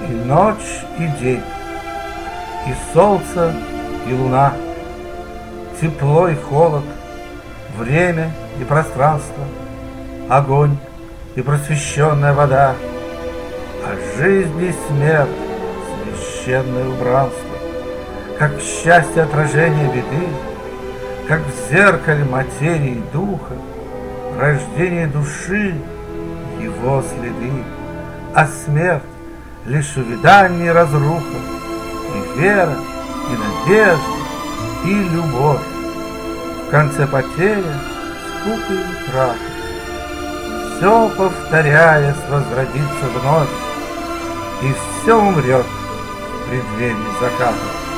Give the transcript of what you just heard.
и ночь, и день, и солнце, и луна, тепло и холод, время и пространство, огонь и просвещенная вода, а жизнь и смерть — священное убранство, как в счастье отражение беды, как в зеркале материи духа, рождение души — его следы, а смерть — лишь увядание и разруха, и вера, и надежда, и любовь. В конце потеря, скука и крах. Все, повторяясь, возродится вновь, и все умрет в преддверии заката.